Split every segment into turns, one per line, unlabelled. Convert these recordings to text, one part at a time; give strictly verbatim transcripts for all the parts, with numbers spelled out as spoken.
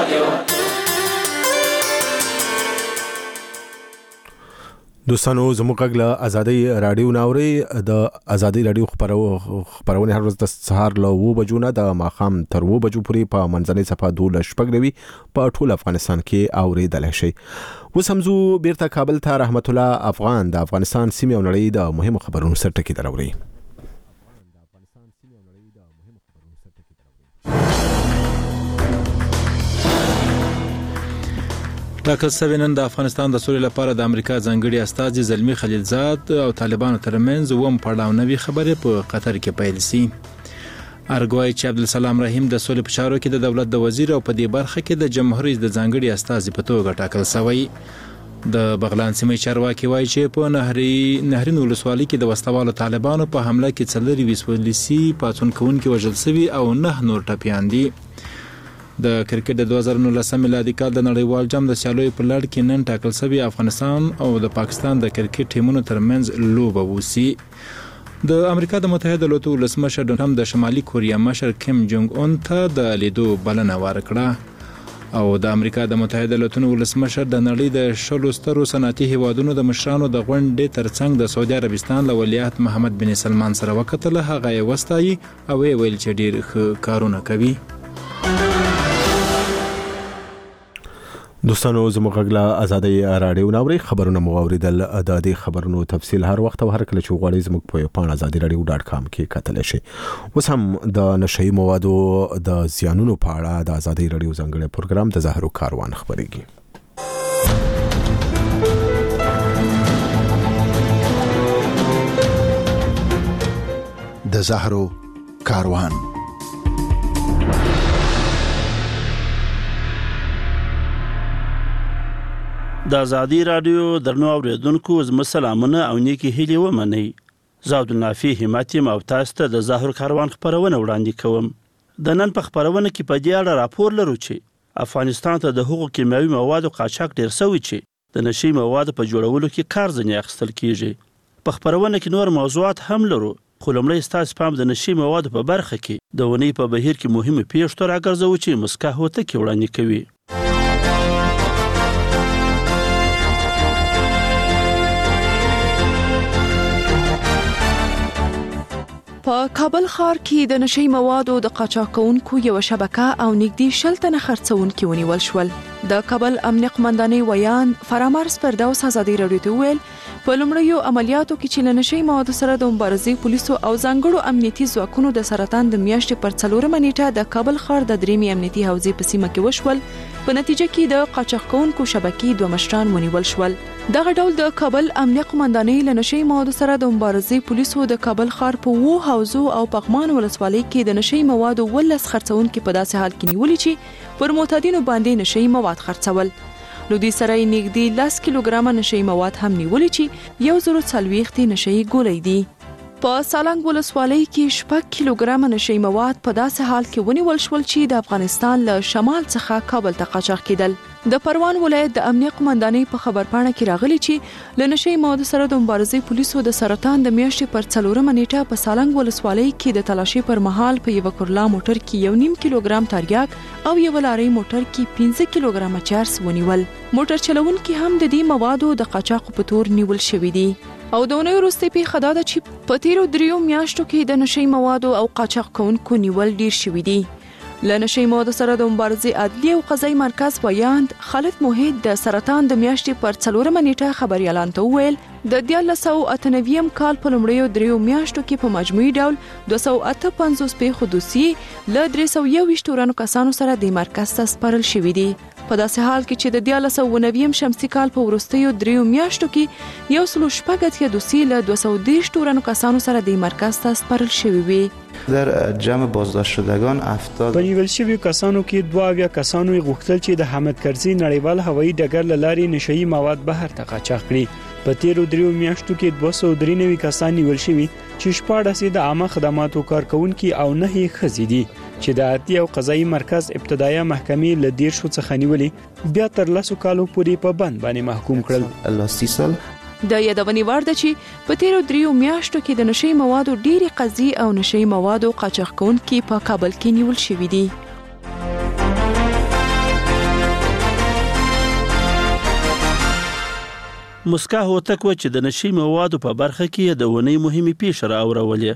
دوستانو زموږ غږ له ازادي رادیو ناوري د ازادي رادیو خبرونه هر ورځ د سهار له و بجو نه د ماخام تر و بجو پورې په منځنۍ صفه دوه شپږ په ټول افغانستان کې اوریدل شي. وسمزو بیرته کابل ته رحمت الله افغان د افغانستان سیمه او نړۍ د مهمو خبرونو سره ټکی دراوړي.
ټاکل شوی نن د افغانستان د سولې لپاره د امریکا ځانګړي استازي زلمی خلیلزاد او طالبانو ترمنځ ووم پړاو نوي خبرې په قطر کې پیل شي. ارګوای چې عبدالسلام رحیم د سولې په چارو کې د دولت د وزیر او په دې برخه کې د جمهور رئیس د ځانګړي استازي په توګه ټاکل شوی. د بغلان سیمې چارواکي وایي چې په نهري نهرین ولسوالۍ کې د وسلوالو طالبانو په حمله کې څلور ویس پولیسي پاڅون کوونکي وژل شوي او نه نور ټپیان دي. د کرکټ د دوه زره نولس میلادي کال د نړیوال جام د سیالیو په لړ کې نن ټاکل شوی افغانستان او د پاکستان د کرکټ ټیمونو ترمنځ لوبه وسی. د امریکا د متحده ایالاتو ولسمشر ډونالد ټرمپ د شمالي کوریا مشر کیم جونګ اون ته د لیدو بلنه ورکړه او د امریکا د متحده ایالاتو ولسمشر د نړۍ د شلو سترو صنعتي هیوادونو د مشرانو د غونډې ترڅنګ د سعودي عربستان له ولیعهد محمد بن سلمان سره وکتل. هغه یې وستایي او ویل چې ډیر ښه کارونه کوي.
دوستانو زموږ غږ له ازادي رادیو ناوري خبرونه مو اوریدل. د دې خبرونو تفصیل هر وخت او هر کله چې غواړئ زموږ په پاڼه ازادي رادیو ډاټ کام کې کتلی شئ. اوس هم د نشئی موادو د زیانونو په اړه د ازادي رادیو ځانګړی پروګرام د زهرو کاروان خبرېږي.
د زهرو کاروان.
د ازادي رادیو درنو اوریدونکو زما سلامونه او نیکی هیلې ومنئ. زه عبدالنافي همت یم او تاسو ته د زهرو کاروان خپرونه وړاندې کوم. د نن په خپرونه کې په دې اړه راپور لرو چې افغانستان ته د هغو کیمیاوي موادو قاچاق ډیر شوی چې د نشي موادو په جوړولو کې کار ځنې اخیستل کیږي. په خپرونه کې نور موضوعات هم لرو خو لومړی ستاسو پام د نشي موادو په برخه کې د ونې په بهیر کې مهمه پیښه راګرځوو چې مسکا هوتکې وړاندې کوي.
په کابل ښار کې د نشئی موادو د قاچاق کوونکو یو شبکه او نږدې شل تنه خرڅوونکي ونیول شول. د کابل امنیه قمندانۍ ویان فرامرز فردوس ازادي رادیو ته ویل په لومړیو عملیاتو کې چې له نشئی موادو سره د مبارزې پولیسو او ځانګړو امنیتي ځواکونو د سرطان د میاشتې پر څلورمه نیټه د کابل ښار د درېیمې امنیتي حوزې په سیمه کې وشول. په نتیجه کې د قاچاق کوونکو شبکې دوه مشران ونیول شول. دغه ډول د کابل امنیه قمندانۍ له نشئی موادو سره د مبارزې پولیسو د کابل ښار په وو حوزو او پغمان ولسوالۍ کې د نشئی موادو ولس خرڅونکي په داسې حال کې نیولي چې پر معتادینو باندې نشئی مواد خرڅول. نو دوی سره یې نږدې لس کیلوګرامه نشئی مواد هم نیولي چې یو زرو څلوېښت نشئی ګولۍ دي. په سالنګ ولسوالۍ کې شپږ کیلوګرامه نشئی مواد په داسې حال کې ونیول شول چې د افغانستان له شمال څخه کابل ته قاچاق کېدل. د پروان ولایت د امنیه قمندانۍ په خبرپاڼه کې راغلي چې له نشئی موادو سره د مبارزې پولیسو د سرطان د میاشتې پر څلورمه نیټه په سالنګ ولسوالۍ کې د تلاشي پر مهال په یو کورلا موټر کې یو نیم کیلوګرام تریاک او یو لارۍ موټر کې پنځه کیلوګرامه چرس ونیول. موټر چلوونکي هم د دې موادو د قاچاق په تور نیول شوي دي. او د اونۍ وروستۍ پیښه دا ده چې په تیرو دریو میاشتو کې د نشئی موادو او قاچاق کوونکو نیول ډیر شوي دي. له نشئی موادو سره د مبارزې عدلي او قضایي مرکز ویاند خالد موحد د سرطان د میاشتې پر څلورمه نیټه خبریالانو ته وویل د دیارلس سوه اته نوي کال په لومړیو دریو میاشتو کې په مجموعي ډول دوه سوه اته پنځوس پیښو دوسیې له درې سوه یوویشت ورانو کسانو سره د مرکز ته سپارل شوي دي. په داسې حال کې چې د دیارلس سوه نوي شمسي کال په وروستیو دریو میاشتو کې یو سل و شپږ اتیا دوسیې له دوه سوه دېرش ورانو کسانو سره د مرکز ته سپارل شوي وي.
در جمع بازداشت شدگان هفتاد
په نیول شویو کسانو کې دوه اویا کسانو غوښتل چې د حامد کرزي نړیوال هوایي ډګر له لارې نشئی مواد بهر ته قاچاق کړي. په تیرو دریو میاشتو کې دوه سوه درې نوي کسان نیول شوي چې شپاړس یې د عامه خدماتو کارکونکي او نه یې ښځې دي چې د عدلي او قضایي مرکز ابتدایه محکمې له دیرشو څخه نیولې بیا تر لسو کالو پورې په بند باندې محکوم کړل.
الله سی سال
د یادونې وړ ده چې په تیرو دریو میاشتو کې د نشئی موادو ډېرې قضیې او نشئی موادو قاچاق کوونکي په کابل کې نیول شوي دي.
مسکا هوتک و چې د نشي موادو په برخه کې د ونې مهمې پیښې راورولې.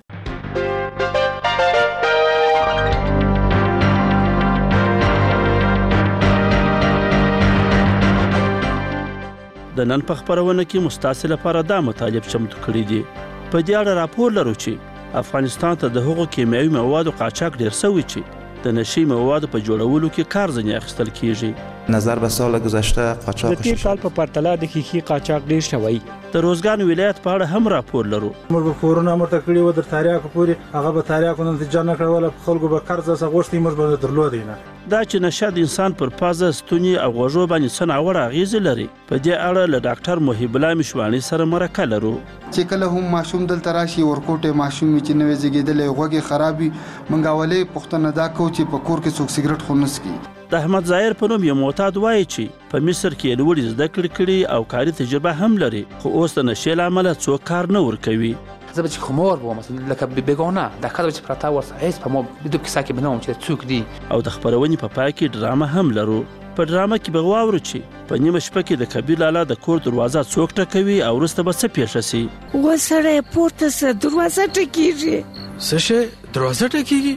د نن په خپرونه کې مستاسې لپاره دا مطالب چمتو کړي دي. په دې اړه راپور لرو چې افغانستان ته د هغو کیمیاوي موادو قاچاق ډیر شوی چې د نشي موادو په جوړولو کې کار ځنې اخیستل کیږي.
نظر به سال گذشته قاچاق
د تیر کال په پرتله د ښیښې قاچاق ډیر شوی.
د روزګان ولایت په اړه هم راپور لرو.
موږ به کورونه مرته کړي و در تاریاکو پورې هغه به تاریاکو نتیجه نه کړوله خلکو به قرض څخه غوښتي موږ به درلودی نه.
دا چې نشه د انسان پر پازه ستوني او غوږو باندې څه ناوړه اغېزې لري. په دې اړه له ډاکټر محب الله مشواني سره مرکه لرو.
چې کله هم ماشوم دلته راشي ورکوټه ماشوم چې نوې زیږیدلې غوږی خرابي منګاولې پښتنه دا کو چې په کور کې څوک سیګریټ خورنس کی.
د احمد ظاهر په نوم یو معتاد وایي چې په مصر کې لوړې زده کړې کړي او کاري تجربه هم لري خو اوس د نشې له امله څوک کار نه ورکوي.
زه به چې خمار بوم مثلا لکه بیگانه د کار چې پراته ورسره هیڅ په ما بدو کیسه کې بنوم چې څوک دی.
او د خبرونې په پای کې ډرامه هم لرو. په ډرامه کې به واورو چې په نیمه شپه کې د کبیر لالا د کور دروازه څوک ټکوي او وروسته به څه پیښه شي.
وسره پورته سره دروازه ټکیږي.
څه شي دروازه ټکیږي؟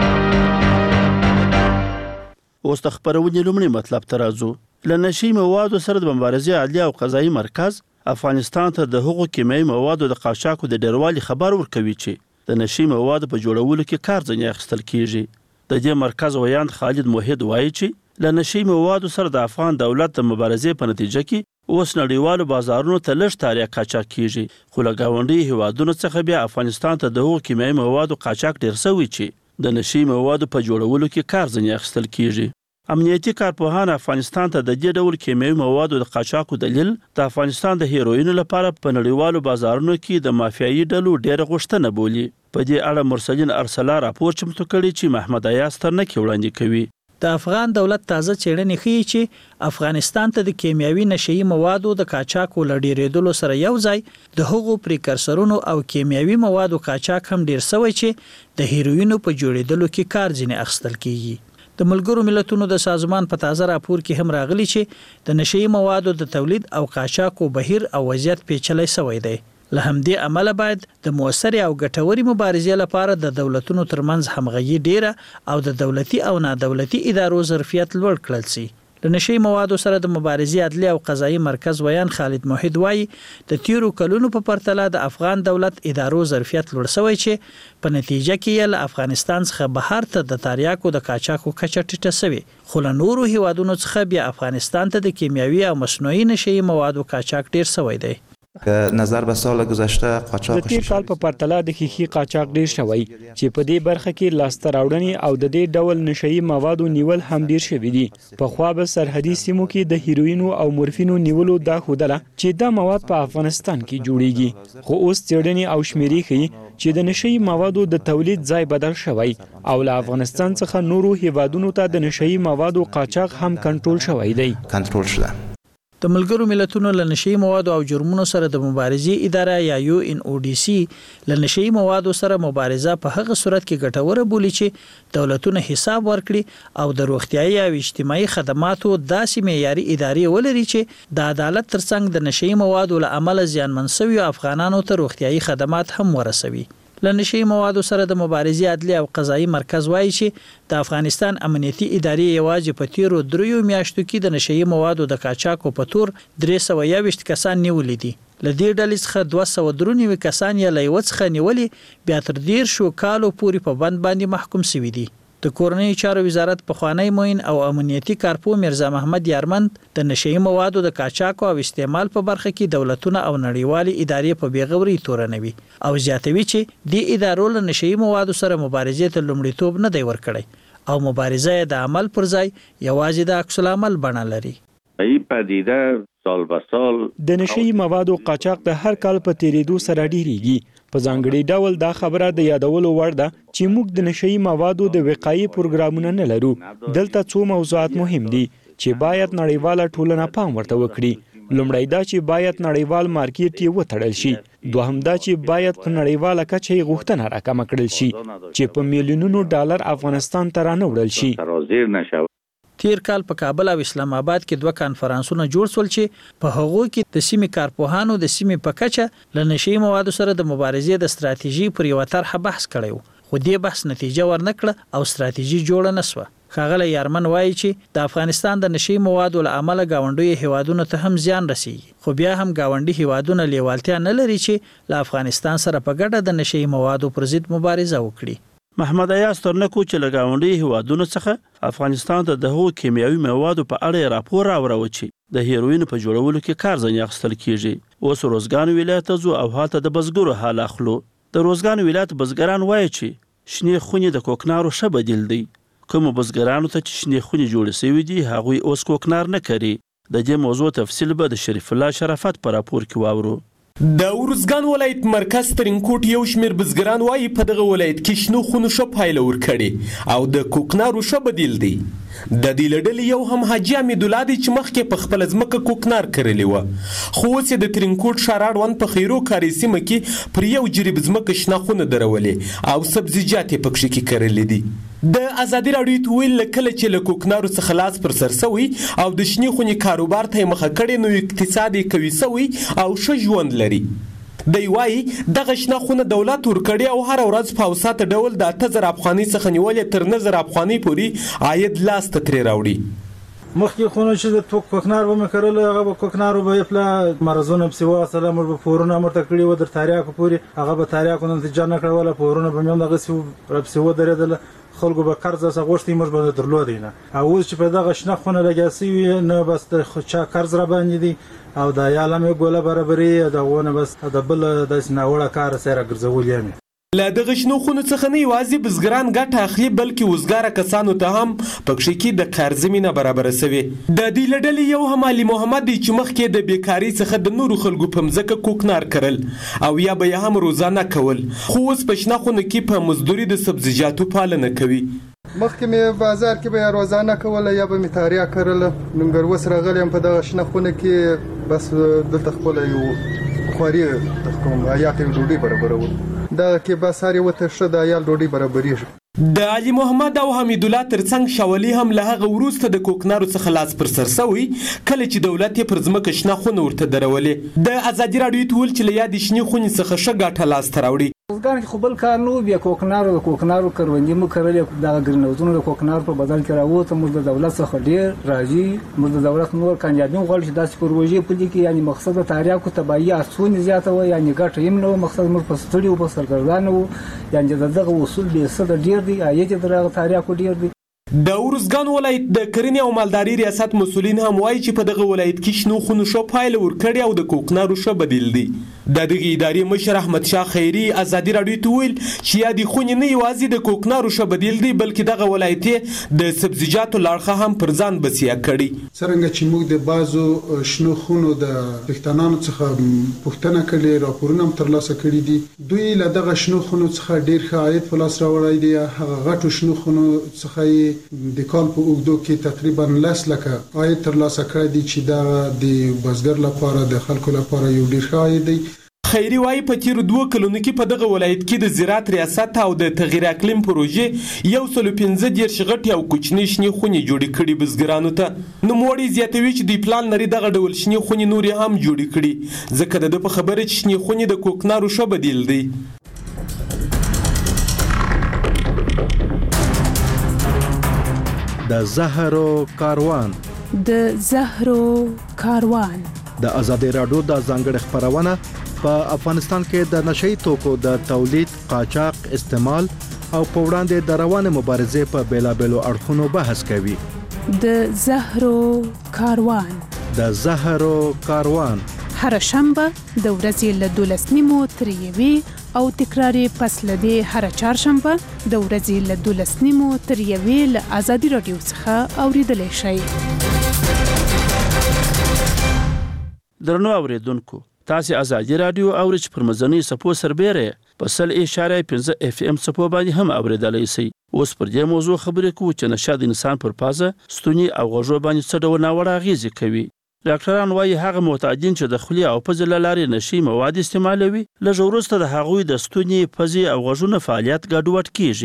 اوس د خبرونې لومړی مطلب ته راځو. له نشي موادو سره د مبارزې عدلیه او قضایي مرکز افغانستان ته د هغو کیمیاوي موادو د قاچاقو د ډیروالي خبر ورکوي چې د نشي موادو په جوړولو کې کار ځنې اخیستل کیږي. د دې مرکز ویاند خالد موحد وایي چې له نشي موادو سره د افغان دولت د مبارزې په نتیجه کې اوس نړیوالو بازارونو ته لږ تاریخ قاچاق کیږي خو له ګاونډي هیوادونو څخه بیا افغانستان ته د هغو کیمیاوي موادو قاچاق ډیر شوی چې د نشي موادو په جوړولو کې کار ځنې اخیستل کیږي. امنیتي کارپوهان افغانستان ته د دې ډول کیمیاوي موادو د قاچاقو دلیل د افغانستان د هیروینو لپاره په نړیوالو بازارونو کې د مافیایي ډلو ډیره غوښتنه بولي. په دې اړه مرسلین ارسلا راپور چمتو کړي چې محمد ایاز ترنکي وړاندې کوي.
د افغان دولت تازه څېړنې ښیي چې افغانستان ته د کیمیاوي نشهیي موادو د قاچاقو له ډېرېدلو سره یو ځای د هغو پریکرسرونو او کیمیاوي موادو قاچاق هم ډېر سوی چې د هیروینو په جوړېدلو کې کار ځینې اخیستل کیږي. د ملګرو ملتونو د سازمان په تازه راپور کې هم راغلی چې د نشهیي موادو د تولید او قاچاقو بهیر او وضعیت پیچلی سوی دی. له همدې امله باید د مؤثرې او ګټورې مبارزې لپاره د دولتونو ترمنځ همغږي ډیره او د دولتي او نادولتي ادارو ظرفیت لوړ کړل شي. د نشهیي موادو سره د مبارزې عدلیه او قضایي مرکز ویان خالد موحد وایي د تیرو کلونو په پرتله د افغان دولت ادارو ظرفیت لوړ شوی چې په نتیجه کې یې له افغانستان څخه بهر ته د تاریاکو د قاچاقو کچه ټیټه شوې خو له نورو هیوادونو څخه بیا افغانستان ته د کیمیاوي او مصنوعي نشهیي موادو قاچاق ډیر شوی دی.
نظر به سال گذشته قاچاق
د تیر کال په پرتله د ښیښې قاچاق ډیر شوی چې په دې برخه کې لاسته راوړنې او د دې ډول نشهیي موادو نیول هم ډیر شوي دي. پخوا به سرحدي سیمو کې د هیروینو او مورفینو نیولو دا ښودله چې دا مواد په افغانستان کې جوړیږي خو اوس څېړنې او شمیرې ښیي چې د نشهیي موادو د تولید ځای بدل شوی او له افغانستان څخه نورو هیوادونو ته د نشهیي موادو قاچاق هم کنټرول شوی دی.
کنټرول شوی.
د ملګرو ملتونو له نشهیي موادو او جرمونو سره د مبارزې اداره یا یو ان او ډي سي له نشهیي موادو سره مبارزه په هغه صورت کې ګټوره بولي چې دولتونه حساب ورکړي او د روغتیايي او اجتماعي خدماتو داسې معیاري ادارې ولري چې د عدالت ترڅنګ د نشهیي موادو له امله زیانمن شوي افغانانو ته روغتیايي خدمات هم ورسوي. له نشهیي موادو سره د مبارزې عدلیه او قضایي مرکز وایي چې د افغانستان امنیتي ادارې یوازې په تیرو دریو میاشتو کې د نشهیي موادو د قاچاقو په تور درې سوه یوویشت کسان نیولي دي. له دې ډلې څخه دوه سوه درې نوي کسان یې له یوه څخه نیولي بیا تر دېرشو کالو پورې په بند باندې محکوم شوي دي. د کورنیو چارو وزارت پخوانی معین او امنیتي کارپو مرزا محمد یارمند د نشهیي موادو د قاچاق او استعمال په برخه کې دولتونه او نړیوالې ادارې په بیغوري تورنوي او زیاتوي چې د ادارو له نشهیي موادو سره مبارزې ته لومړیتوب نه دی ورکړی او مبارزه د عمل پر ځای یوازې د عکس العمل بڼه لري.
ای پدیده سال به سال
د نشهیي موادو قاچاق د هر کال په تیریدو سره ډیریږي. په ځانګړي ډول دا خبره د یادولو وړ ده چې موږ د نشهیي موادو د وقایي پروګرامونه نه لرو. دلته څو موضوعات مهم دي چې باید نړیواله ټولنه پام ورته وکړي. لومړی دا چې باید نړیوال مارکیټ یې وتړل شي. دوهم دا چې باید په نړیواله کچه یې غوښتنه راکمه کړل شي چې په میلیونونو ډالر افغانستان ته رانه وړل شي.
تیر کال په کابل او اسلام آباد کې دوه کانفرنسونه جوړ شول چې په هغو کې د سیمې کارپوهانو د سیمې په کچه له نشي موادو سره د مبارزې د ستراتیژي پر یو طرحه بحث کړی و، خو دې بحث نتیجه ورنکړه او ستراتیژي جوړه نسوه. ښاغلی یارمن وایي چې د افغانستان د نشي موادو له امله ګاونډیو هیوادونو ته هم زیان رسیږي، خو بیا هم ګاونډي هیوادونه لیوالتیا نه لري چې له افغانستان سره په ګډه د نشي موادو پر ضد مبارزه وکړي.
محمد ایاز ترنکو چې له ګاونډي هیوادونو څخه افغانستان ته د هغو کیمیاوي موادو په اړه راپور راوړو چې د هیروین په جوړولو کې کار ځنې اخیستل کیږي. اوس روزګان ولایت ته ځو او هلته د بزګرو حال اخلو. د روزګان ولایت بزګران وایي چې شنې خونې د کوکنارو ښه بدیل دی. کومو بزګرانو ته چې شنې خونې جوړې شوي دي هغوی اوس کوکنار نه کري. د دې موضوع تفصیل به د شریف الله شرافت په راپور کې واورو.
د ارزګان ولایت مرکز ترینکوټ یو شمیر بزګران وایي په دغه ولایت کې شنو خونو ښه پایله ورکړې او د کوکنارو ښه بدیل دی. د دې له ډلې یو هم حاجي حمیدالله دی چې مخکې په خپله ځمکه کوکنار کرلی وه، خو اوس یې د ترینکوټ ښار اړوند په خیرو کاري سیمه کې پر یو جریب ځمکه شنه خونه درولې او سبزیجات یې پکښې کې کرلی دي. د ازادي راډیو ته ویل کله چې له کوکنارو څخه لاس پر سر سوی او د شنې خونې کاروبار ته یې مخه کړې نو اقتصاد یې قوي سوی او ښه ژوند لري. دی وایي دغه شنه خونه دولت ورکړې او هره ورځ په اوساته ډول د اته زره افغانۍ څخه نیولې تر نه زره افغانۍ پورې عاید لاس ته ترې راوړي.
مخکې خونه چې د توک کوکنار به مې کرل هغه به کوکنارو به یې پله مرضونه پسې واصله موږ به پورونه مرته کړي وه در تاریاکو پورې هغه به تاریاکو نتیجه نه کړوله پورونه به مې هم دغسې راپسې ودرېدله خلکو به قرض څه غوښتي موږ به درلودی نه. او اوس چې په دغه شنه خونه لګیا سوي نه بس د چا قرض را باندې دي او د یا له مې ګوله برابري دغونه بس د بل داسې ناوړه کار سره ګرځولي مې.
له دغه شنو خونو څخه نه یوازې بزګران ګټه اخلي بلکې وزګاره کسانو ته هم پکښې کې د کار زمینه برابره سوې. د دې له ډلې یو هم علي محمد دی چې مخکې د بیکارۍ څخه د نورو خلکو په مځکه کوکنار کرل او یا به یې هم روزانه کول، خو اوس په شنه خونه کې په مزدوري د سبزیجاتو پالنه کوي.
مخکې مې بازار کې به روزانه کوله یا به مې تاریا کرله، نن اوس راغلی یم په دغه شنه خونه کې بس دلته خپله یو خواري کوم یا ته ډوډۍ برابرول دا کې بس هر یو ته ښه د عیال ډوډۍ برابرېږي.
د علي محمد او حمیدالله ترڅنګ شاولي هم له هغه وروسته د کوکنارو څخه لاس پر سر سوی کله چې دولت یې پر ځمکه شنه خونه ورته درولې. د ازادي راډیو ته ویل چې له یادې شنې خونې څخه ښه ګټه لاسته راوړي.
روزګار کې خو بل کار نه و، بیا کوکنارو د کوکنارو کروندې مو کرلې، دغه ګرین هاوسونه د کوکنارو په بدل کې راووته. موږ د دولت څخه ډېر راضي، موږ د دولت نور کامیابي غواړو چې داسې پروژې پلي کړي. یعنې مقصد د تاریاکو تباهي اسونې زیاته وه، یعنې ګټه یې هم نه وه، مقصد موږ په ستړي وو، په سرګردانه وو. یعنې د دغه اصول بې سده ډېر دی، عاید یې د دغه تاریاکو ډېر دی.
د ارزګان ولایت د کرنې او مالداري ریاست مسؤلین هم وایي چې په دغه ولایت کې شنو خونو ښه پایله ورکړې او د کوکنارو ښه بدیل دی. د دغې ادارې مشر احمد شاه خیري ازادي راډیو ته ویل چې یادې خونې نه یوازې د کوکنارو ښه بدیل دی بلکې دغه ولایت یې د سبزیجاتو له اړخه هم پر ځان بسیا کړي.
څرنګه چې موږ د بعضو شنو خونو د پښتنانو څخه پوښتنه کړې، راپورونه هم ترلاسه کړي دي، دوی له دغه شنو خونو څخه ډېر ښه عاید په لاس راوړی دی. هغه غټو شنو خونو څخه یې د کال په اوږدو کې تقریبا لس لکه عاید ترلاسه کړی دی چې دا د بزګر لپاره د خلکو لپاره یو ډېر ښه عاید دی.
خیري وایي په تیرو دوه کلونو کې په دغه ولایت کې د زراعت ریاست او د تغیر اقلیم پروژې یو سلو پنځه دېرش غټې او کوچنۍ شنې خونې جوړې کړي بزګرانو ته. نوموړی زیاتوي چې دوی پلان لري دغه ډول شنې خونې نورې هم جوړې کړي ځکه د ده په خبره چې شنې خونې د کوکنارو ښه بدیل دی.
د زهرو کاروان
د زهرو کاروان
د ازادي راډیو د ځانګړي خبرونه په افغانستان کې د نشئی توکو د تولید، قاچاق، استعمال او په وړاندې د روانې مبارزې په بیلابېلو اړخونو بحث کوي.
د زهرو کاروان
د زهرو کاروان
هر شنبه د ورځې له دولس نیمو تر یوې او تکراري پس له دې هر چهارشنبه د ورځې له دولس نیمو تر یوې له ازادي راډیو څخه اوریدلی شئ.
درنو اوریدونکو، تاسو ازادي راډیو او رچ پر مزنی سپو سربېره په سل اشاره پنځه اف ام سپو باندې هم اوریدلی شئ. اوس پر دې موضوع خبرې کوو چې نشه د انسان پر پازه، ستوني او غوږو باندې څه ډول ناوړه اغېزې کوي. ډاکټران وایي هغه معتادین چې د خولې او پزې له لارې نشي مواد استعمالوي، لږ وروسته د هغوی د ستوني، پزې او غوږونو فعالیت ګډوډ کیږي.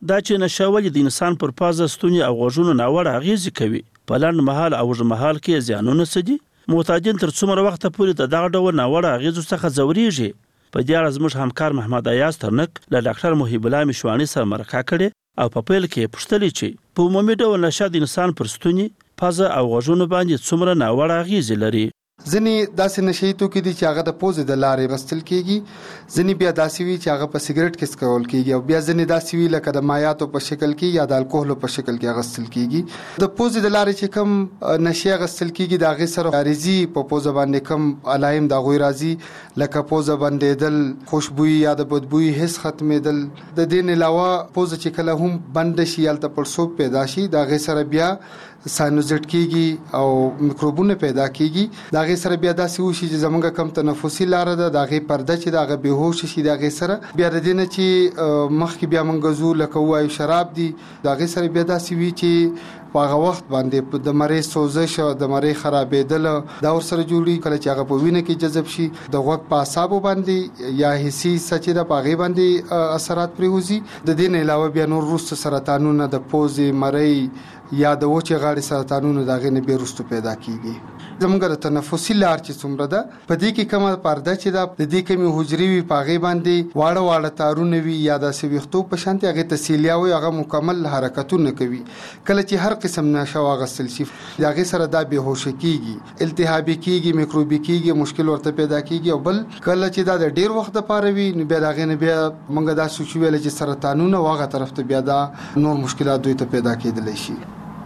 دا چې نشه ولې د انسان پر پازه ستوني او غوږونو ناوړه اغېزې کوي په لنډ مهال او اوږد مهال کې زیانونه څه دي معتادین تر څومره وخته پورې د دغه ډول ناوړه اغېزو څخه ځورېږي په دې اړه زموږ همکار محمد ایاز ترنک له ډاکټر محیب الله مشواني سره مرکه کړې او په پیل کې پوښتلې چې په عمومي ډول نشه د انسان پر ستوني پازه او غوږونو باندې څومره ناوړه اغېزې لري
ځینې داسې نشي توکي دي چې هغه د پوزې د لارې غستل کیږي ځینې بیا داسې وي چې هغه په سیګریټ کې څکول کیږي او بیا ځینې داسې وي لکه د مایعاتو په شکل کې یا د الکوهولو په شکل کې غستل کیږي د پوزې د لارې چې کوم نشي غستل کیږي د هغې سره عارضي په پوزه باندې کوم علایم د هغوی راځي لکه پوزه بندېدل خوشبويي یا د بدبويي حس ختمېدل د دې نه علاوه پوزه چې کله هم بند شي یا د پړسوب پیدا شي د هغې سره بیا ساینوزیټ کیږي او میکروبونه پیدا کیږي دا غي سره بیا داسې وشي چې زمونږ کم تنفسي لار ده دا غي پرده چې دا غي بهوش شي دا غي سره بیا د دې نه چې مخکې بیا مونږ زو لکه وایو شراب دي دا غي سره بیا داسې وی چې په هغه وخت باندې د مریض سوزش او د مریض خرابېدل دا ور سره جوړي کله چې هغه په وینه کې جذب شي د غوږ په اعصابو باندې یا حسي سچې د پاغي باندې اثرات پریوزي د دې نه علاوه بیا نور روست سرطانونه د پوزې مری یا د وچه غاړې سرطانونو د غنې بیرستو پیدا کیږي زموږ د تنفسي لار چې څومره ده په دې کې کومه پرده چې ده د دې کمی حجري وي پاغي باندې واړه واړه تارونه وي یا د سويختو په شانتي هغه تسهیلیا وي هغه مکمل حرکتونه کوي کله چې هر قسم نشه واغسل شي هغه سره دا بهوش کیږي التهابي کیږي میکروبي کیږي مشکل ورته پیدا کیږي او بل کله چې دا د ډیر وخت لپاره وي نو بیا هغه نه بیا موږ دا سوچ ویل چې سرطانونه واغه طرف ته بیا دا نور مشکلات دوی ته پیدا کېدلی شي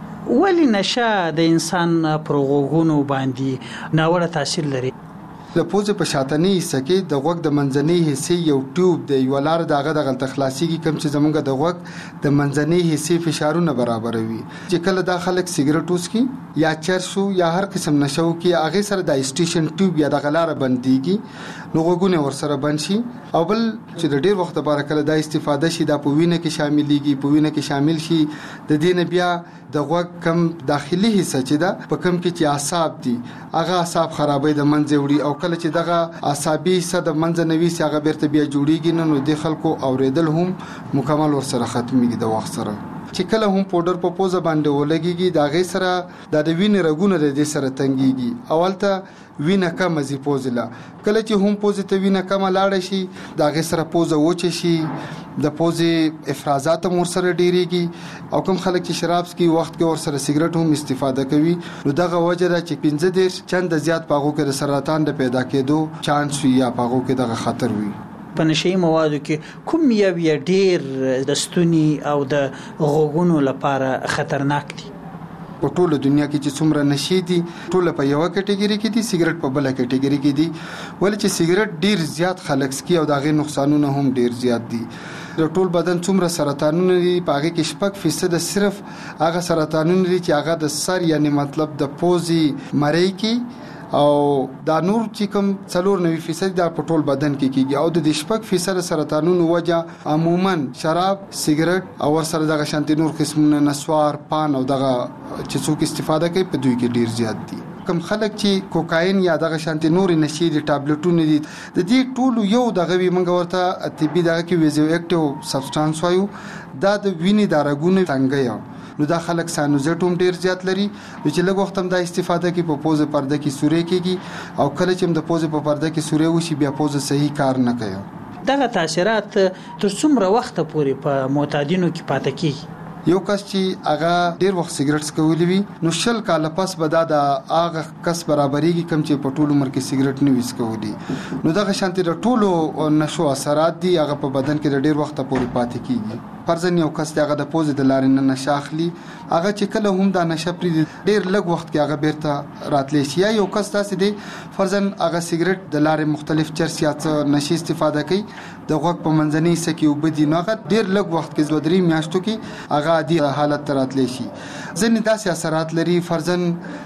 ولی نشه د انسان پر غوږونو باندې ناوړه تاثیر لري
د پوزې په شاتنی حصہ کې د غوږ د منځنۍ حصې یو ټیوب د یو لار دغه د غلط خلاصيږي کوم چې زمونږ د غوږ د منځنۍ حصې فشارونه برابروي چې کله د خلک سیګریټ وسکي یا چرسو یا هر قسم نشو کې هغه سره د اسټیشن ټیوب یا د غلاره بنديږي نو غوږونه ور سره بند شي او بل چې د ډیر وخت لپاره کله د استفاده شي د پوینه کې شاملېږي پوینه کې شامل شي د دې نه بیا د غوږ کم داخلي حصہ چې دا په کم کې چې اعصاب دي هغه اعصاب خرابې د منځ وړي او کله چې دغه اعصابي حصہ د منځ نوي سي هغه بیرته بیا جوړیږي نو د خلکو اوریدل هم مکمل ور سره ختميږي د وخت سره چې کله هم پودر په پوزه باندې ولګيږي دا غي سره د وینې رګونه د دې سره تنګيږي اولته وینه کم زی پوزله کله چې هم پوزه ته وینه کم لاړ شي دا غي سره پوزه وچه شي د پوزې افرازات مور سره ډیریږي او کوم خلک چې شراب سکي وخت کې ور سره سیګریټ هم استفاده کوي نو دغه وجه ده چې پنځه دیش چند زیات پاغو کې د سرطان د پیدا کېدو چانس وي یا پاغو کې دغه خطر وي
په نشي موادو کې کوم یو یا ډیر د ستوني او د غوګونو لپاره خطرناک دي
په ټوله دنیا کې چې څومره نشي دي ټوله په یو کټګوري کې دي سیګریټ په بل کټګوري کې دي ولې چې سیګریټ ډیر زیات خلک سکي او دغه نقصانونه هم ډیر زیات دي د ټول بدن څومره سرطانونه دي په هغه کې شپږ فیصد صرف هغه سرطانونه دي چې هغه د سر یعنی مطلب د پوزي مری کې او دا نور چې کوم څلور نوي فیصد د پټول بدن کې کیږي او د شپږ فیصد سرطانونو وجه عموما شراب سیګریټ او سره دغه شانتي نور قسمونه نسوار پان او دغه چې څوک استفاده کوي په دوی کې ډیر زیات دي کم خلک چې کوکاین یا دغه شانتي نور نشي دي ټابلیټونه دي د دې ټولو یو دغه وی منګ ورته طبي دغه کې ویزو اکټیو سبسټانس وایو دا د وینې دارګونه څنګه نو دا خلک سانوزیټ هم ډیر زیات لري چې لږ وخت هم دا استفاده کوي په پوزه پرده کې سورې کېږي او کله چې هم د پوزه په پرده کې سورې وشي بیا پوزه صحیح کار نه کوي
دغه تاثیرات تر څومره وخت پورې په معتادینو کې پاتې کیږي
یو کس چې هغه ډیر وخت سیګریټ څکولي وي نو شل کال پس به دا د هغه کس برابرېږي کوم چې په ټول عمر کې سیګریټ نه وسکولي نو دغه شانتي د ټولو نشو اثرات دي هغه په بدن کې د ډیر وخت پورې پاتې کیږي فرضاً یو کس هغه د پوزې د لارې نه نشه اخلي هغه چې کله هم دا نشه پرې ډیر لږ وخت کې هغه بیرته راتلی شي یا یو کس داسې دی فرضاً هغه سیګریټ د لارې مختلف چرس یا څه نشي استفاده کوي د غوږ په منځنۍ حصه کې وبدي نو هغه ډیر لږ وخت کې زو درې میاشتو کې هغه عادي حالت راتلی شي ځینې داسې اثرات لري فرضاً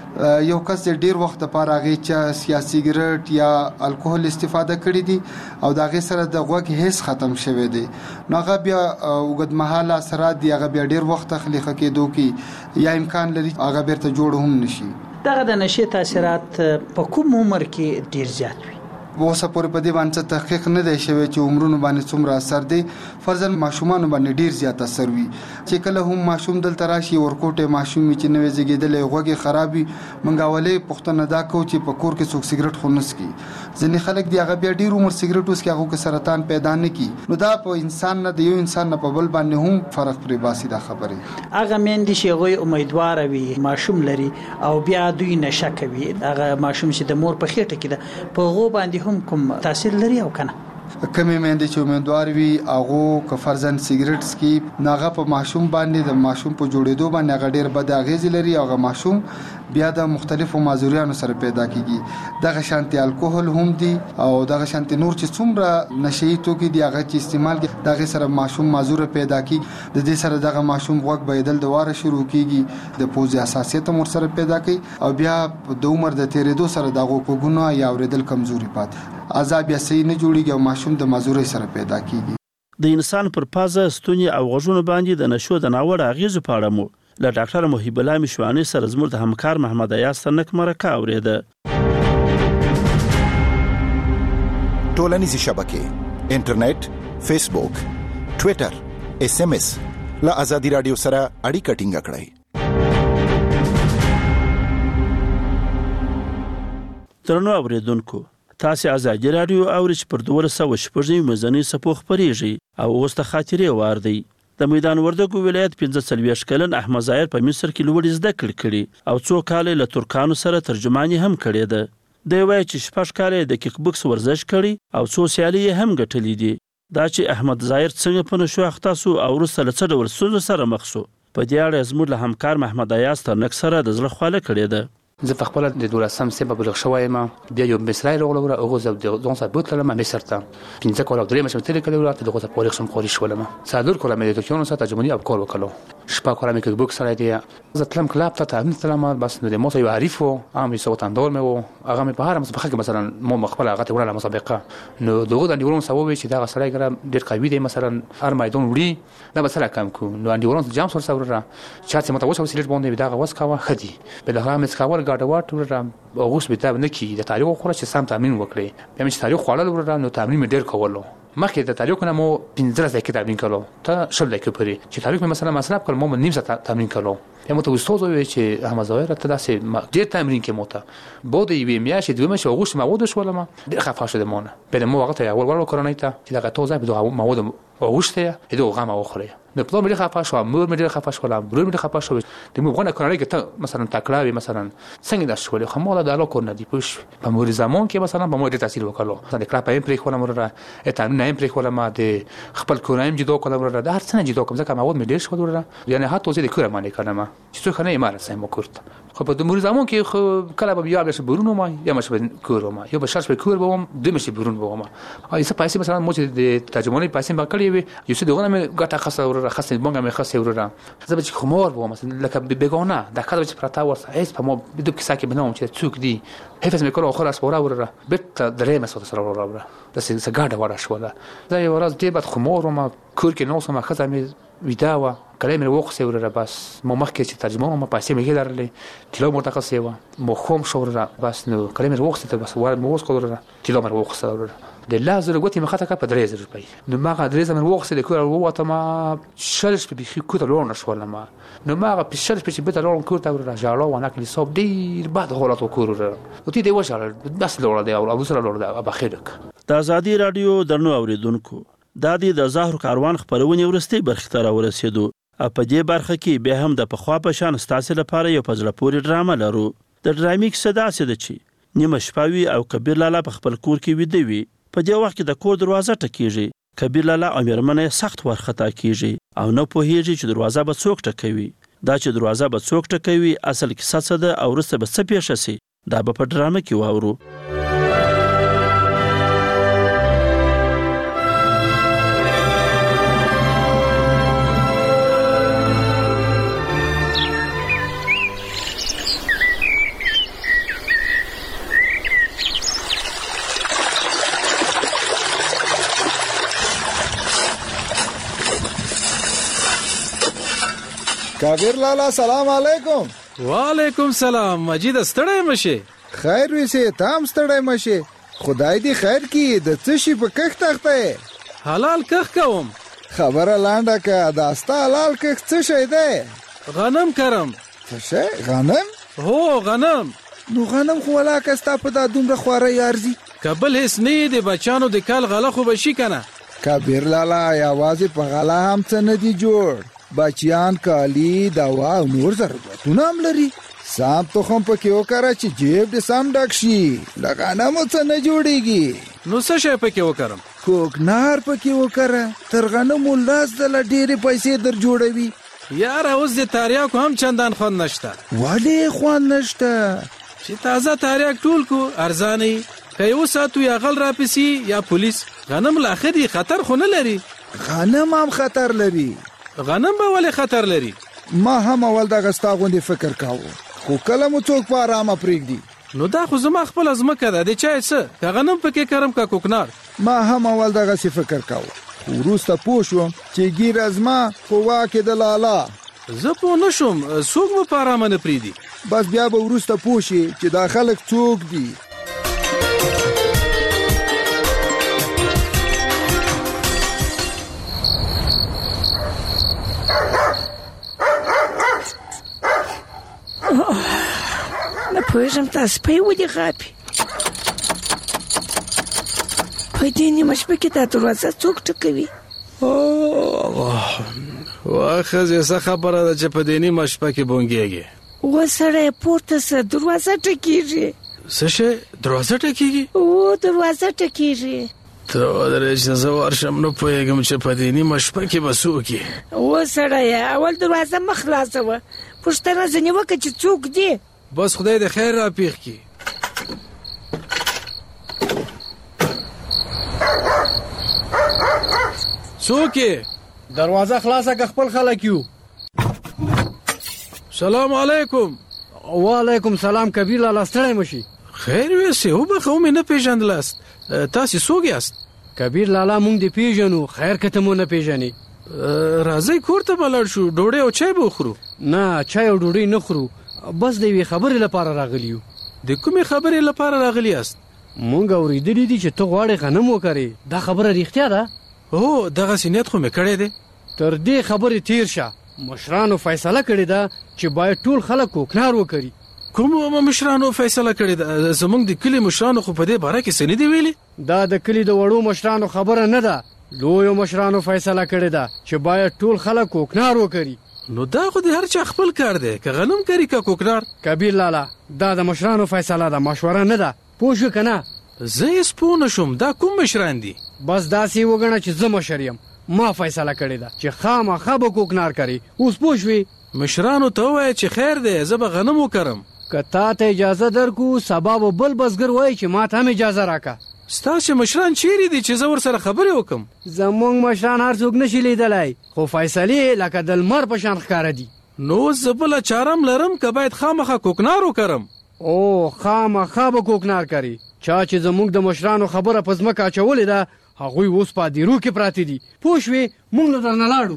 یو کس ډیر وخت لپاره هغه چې یا سیګریټ یا الکوهول استفاده کړی دي او دا غي سره د غوږ هیڅ ختم شوی دی نو هغه بیا وګد مهاله اثرات دی هغه بیا ډیر وخت خلیخه کېدو کې یا امکان لري هغه بیرته جوړ هم نشي
دغه د نشي تاثیرات په کوم عمر کې ډیر زیات وي
اوسه پورې په دې باندې تحقیق نه دی شوی چې عمرونو باندې څومره اثر دی. فرضاً ماشومان باندې ډیر زیات اثر وي چې کله هم ماشوم دلته راشي ورکوټه ماشوم چې نوې زیږیدلې غوږی خرابي منګاولې پښتنه دا کو چې په کور کې څوک سیګریټ خونس کی. ځینې خلک دی هغه بیا ډیر عمر سیګریټ اوس کې هغه کې سرطان پیدا نه کی. نو دا په انسان نه دی یو انسان نه په بل باندې هم فرق پرې باسي. دا خبره
هغه مېندې چې غوي امیدوار وي ماشوم لري او بیا دوی نشه کوي هغه ماشوم چې د مور په خېټه کې ده په غو باندې هم کوم تاثیر لري او کنه
کمی مېندې چې امیدوار وي هغه که فرضاً سیګریټ سکي ناغه په ماشوم باندې د ماشوم په جوړېدو باندې هغه ډېر بد اغیز لري. هغه ماشوم بیا د مختلفو مازوریانو سره پیدا کیږي. دغه شانتي الکوهول هم دي او دغه شانتي نور چې څومره نشئی توکي دي هغه چې استعمال کوي دغه سره ماشوم مازور پیدا کیږي. د دې سره دغه ماشوم غوږ بيدل دواره شروع کیږي د پوزي حساسیت هم سره پیدا کوي او بیا د عمر د تیرېدو سره دغه کوګونه یا اوریدل کمزوري پات عذاب یا صحیح نه جوړیږي او ماشوم د مازوري سره پیدا کیږي.
د انسان پر پازه ستونی او غوږونو باندې د نشو د ناوړه اغیز په اړه مو له ډاکټر محب الله مشوانی سره زموږ د همکار محمد ایاز تنک مرکه اوریده.
ټولنیزې شبکې انټرنیټ، فیسبوک، ټوئیټر، اس ام اس له ازادي رادیو سره اړیکه ټینګه کړئ.
درنو اوریدونکو تاسو ازادي رادیو اورئ چې پر دوه سوه شپږ مزنی سپو خبريږي او اوس ته خاطرې وار دی. د میدان وردګو ولایت پنځه څلوېښت کلن احمد ظاهر په مصر کې لوړ زده کړې کړي او څو کال له ترکانو سره ترجمانی هم کړې ده. دی وایي چې شپږ کال د کیک بوکس ورزش کړي او څو سیالي هم ګټلې دي. دا چې احمد ظاهر څنګه په نشو اخته سو او وروسته له څه ډول ستونزو سره مخ سو په دې اړه زموږ له همکار محمد ایاز ترنک سره د زړه خواله کړې ده.
زه په خپل د دولسم سبب بلغ شوی ما بیا یو مصری راغله او غوځم د ځون څخه بوتله ما مصر ته پنځه کال درې مشه تل کله ورته دغه په پولیس هم خوري شول ما صادر کوله مې د کیونو سره ترجمانی او کول وکړو شپه کوله مې کې بوکس سره دی زه تلم کلاب ته تامین سلام بس نو د مو یو عارفو عام یې سوتان دور مې و هغه مې په هر مسابقه کې مثلا مو مخبل هغه ته وړاله مسابقه نو دغه د نیورون سوي چې دا سره ګره ډیر قوي دی مثلا هر میدان وړي دا مثلا کم کو نو نیورون جام سره سره چاته متوسط وسیله باندې دا غوس کاوه خدي بل هغه مې سکاور ګاډ واټ اوس به تا نه کی د تاریخ خوره چې سم تامین وکړي بیا چې تاریخ خوړل ورته نو تامین مې ډیر کولو مخکې د تاریخ نه مو پنځه ځکه تامین کولو ته شل لکه پرې چې تاریخ مې مثلا مصرف کړم مو نیم ساعت تامین کولو یا مو ته وستو وی چې احمد ظاهر ته داسې ډیر تامین کې موته بده یې میاشې دوه مشه اوس ما ود شو لما ډیر خفاشه د مونږ په مو وخت اول ورو کورنۍ ته چې دغه توزه به دوه مواد اوسته دغه غما اخري نو په ملي خفاش او مور ملي خفاش ولا مور ملي خفاش د مو غونه کورنۍ کې مثلا تکلاوي مثلا څنګه د شولې خو مولا د الو کور نه دی پوش په مور زمان کې مثلا په مو د تاثیر وکړو د کلا په پرې خو مره اته نه پرې خو ما د خپل کورنۍ جدو کوله مره د هر څه جدو کوم ځکه مواد مې ډیر شو ورته یعنی هاتو زه د کور باندې کړم چې څو خنه امارت سم وکړت خو په د مور زمان کې خو کله به بیا به برونو ما یا مش به کور ما یا به شرط به کور بوم د مش برون بوم ای څه پیسې مثلا مو چې د ترجمانی پیسې با کړی وي یو څه دغه مې ګټه خاصه ور خاصه بونګه مې خاصه ور زه به چې خمار بوم مثلا لکه بګونه د کله چې پرتا ورته هیڅ په مو د دوه کیسه کې بنوم چې څوک دی هیڅ مې کړو خو راس ورا ور بیت درې مې سوت سره ور ور د څه ګاډه ورا شو دا زه یو ورځ دی بعد خمار ما کور کې نو سم خاصه مې ویداوا کلمه وقسه ور بس مو مخکې چې ترجمه ما پاسې مې لرلې تلو مرتقصه و مو خوم شو ور بس نو کلمه وقسه بس ور مو وقسه ور تلو مر وقسه ور د لازر غوتي مخاطه کا په درې زره روپۍ نو ما غدرې زمن وقسه د کور وته ما شلش په بخي کوته لون شو لما نو ما په شلش په بده لون کوته ور راځاله و انا کلی صوب ډیر بعد غلط وکور او تی دی وشاله بس لور دی او ابو سره لور دی بخیرک
د ازادي رادیو درنو اوریدونکو دا د زهر کاروان خبرونه ورستي برختاره ورسېدو او په دې برخه کې به هم د پخوا په شان ستاسو لپاره یو پزړه پوری ډرامه لرو د ډرامې کیسه داسې ده چې نیمه شپاوي او کبیر لالا په خپل کور کې ویده وي په دې وخت کې د کور دروازه ټکیږي کبیر لالا او میرمنه سخت ورخطا کیږي او نو په هیڅ چې دروازه به څوک ټکوي دا چې دروازه به څوک ټکوي اصل کیسه څه ده او ورسته به څه پیښ شي دا به په ډرامه کې واورو
کبیر لالا سلام علیکم.
وعلیکم سلام. مجید ستړی مشه؟
خیر ویسه تام ستړی مشه خدای دې خیر کړي. د څه شي په کښت اخته؟
حلال کښت کوم.
خبره لانډه که دا ستا حلال کښت څه شی دی؟
غنم کرم.
څه شی؟ غنم؟
هو غنم.
نو غنم خو ولاکه ستا په دا دومره خوارۍ ارزي.
که بل هېڅ نه د بچیانو د کال غله خو به شي که نه.
کبیر لالا یوازې په غله هم څه نه دي جوړ. بچیان، کالي، دوا او نور ضرورتونه هم لري. سم تخم پکې وکره چې جیب دې سم ډک شي. له غنمو څه نه جوړېږي.
نو څه شی پکې وکرم؟
کوکنار پکې وکره. تر غنمو لس ځله ډېرې پیسې در جوړوي.
یاره اوس د تریاکو هم چندان خوند نشته.
ولې خوند نشته؟
چې تازه تریاک ټول کو ارزانه که یو ساتو یا غل راپسي یا پولیس. غنم لا خدي خطر خو نه لري.
غنم هم خطر لري.
غنم به ولې خطر لري؟
ما هم اول دغه ستا غوندې فکر کاوه، خو کله مو څوک په ارامه پرېږدي.
نو دا خو زما خپله ځمکه ده. د چا څه که غنم پکې کرم که کوکنار.
ما هم اول دغسې فکر کاوه، خو وروسته پوه شوم چې ګیره زما خو واک یې د لالا.
زه پوه نه شوم څوک مو په ارامه نه پرېږدي.
بس بیا به وروسته پوه شي چې دا خلک څوک دي.
نه پوهېږم تا سپی ولې غاپي. په دې نیمه شپه کې دا دروازه څوک ټکوي؟
واه ښځې څه خبره ده چې په دې نیمه شپه کې بونګېږي؟
و سړی پورته څه دروازه ټکېږي.
څه شی؟ دروازه ټکېږي؟
او دروازه ټکېږي.
ته ودرې چې زه ورشم نه پوهېږم چې په دې نیمه شپه کې به څوک یې.
و سړیه اول دروازه مه خلاصوه، پوښتنه ځینې وکړه چې څوک دی.
بس خدای دې خیر را پیښ کړي. څوک یې؟
دروازه خلاصه که خپل خلک یو.
سلام علیکم.
وعلیکم سلام. کبیر لالا ستړی مشي.
خیر ویسې وبخه مې نه پیژندلاست. تاسې څوک یاست؟
کبیر لالا مونږ دې پیژنو، خیر که ته مو نه پیژنې.
راځئ کور ته به لاړ شو، ډوډۍ او چای به وخورو.
نه چای او ډوډۍ نه خورو، بس د یوې خبرې لپاره راغلی یو.
د کومې خبرې لپاره راغلی یاست؟
مونږ اورېدلي دي چې ته غواړې غنم وکرې. دا خبره رښتیا ده؟
هو دغسې نیت خو مې کړی دی.
تر دې خبرې تیر شه. مشرانو فیصله کړې ده چې باید ټول خلک کوکنار وکړي.
کومو مشرانو فیصله کړې ده؟ زمونږ د کلي مشرانو خو په دې باره کې څه نه دي ویلي.
دا د کلي د وړو مشرانو خبره نه ده، لویو مشرانو فیصله کړې ده چې باید ټول خلک کوکنار وکړي.
نو دا خو د هر چا خپل کار دی، که غنم کري که کوکنار.
کبیر لالا دا د مشرانو فیصله ده، مشوره نه ده. پوه شو که نه؟
زه هېڅ پوه نه شوم. دا کوم مشران دي؟
بس داسې وګڼه چې زه مشر یم. ما فیصله کړې ده چې خامخا به کوکنار کري. اوس پوه شوې؟
مشرانو ته ووایه چې خیر دی زه به غنم وکرم.
که تا ته اجازه درکو سبا به بل بزګر وایي چې ما ته هم اجازه راکه.
ستاسې مشران چیرې دي چې زه ورسره خبرې وکم؟
زمونږ مشران هر څوک نشي لیدلی، خو فیصلې لکه د لمر په شان ښکاره دي.
نو اوس زه بله چارم لرم که باید خامخا کوکنار وکرم؟
او خامخا به کوکنار کري. چا چې زمونږ د مشرانو خبره په ځمکه اچولې ده هغوی اوس په دیرو کې پراته دي. پوه شوې؟ مونږ له درنه لاړو.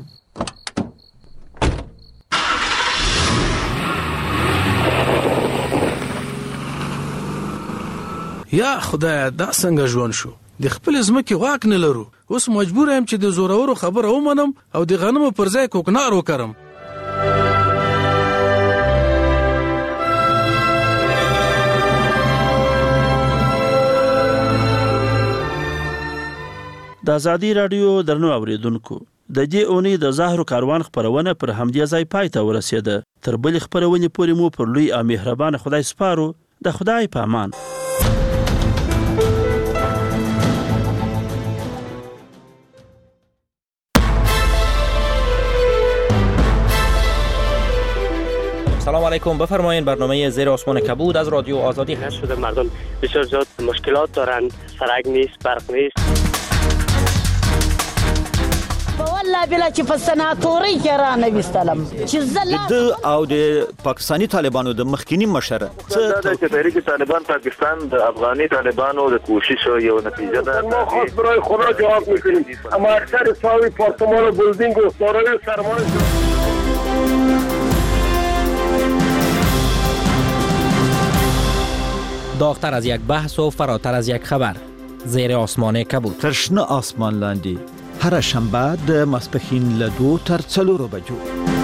یا خدایه دا څنګه ژوند شو؟ د خپل ځمکې واک نه لرو. اوس مجبور یم چې د زورورو خبره ومنم او د غنمو پر ځای کوکنار وکرم.
د ازادي راډیو درنو اوریدونکو، د دې اونۍ د زهرو کاروان خپرونه پر همدې ځای پای ته ورسېده. تر بلې خپرونې پورې مو پر لوی او مهربانه خدای سپارو. د خدای په امان.
سلام علیکم. بفرمایید برنامه زیر آسمان کبود از رادیو آزادی
هست. شده مردم بسیار زیاد مشکلات دارند، سرک نیست، برق نیست.
والله بلا چې په سناتوري کې را نه وستلم چې زله
د او د پاکستانی طالبانو د مخکینی مشر
څه د تحریک طالبان پاکستان د افغاني طالبانو د کوشش یو نتیجه ده.
ما خاص برای خدا جواب میکنیم. اما اکثر ساوی پارتمان و بلدینگ و سارای سرمایه
داغتر از یک بحث و فراتر از یک خبر. زیر آسمان کبود.
تر شنه آسمان لاندې هر شنبه د ماسپښین له دوه تر څلورو بجو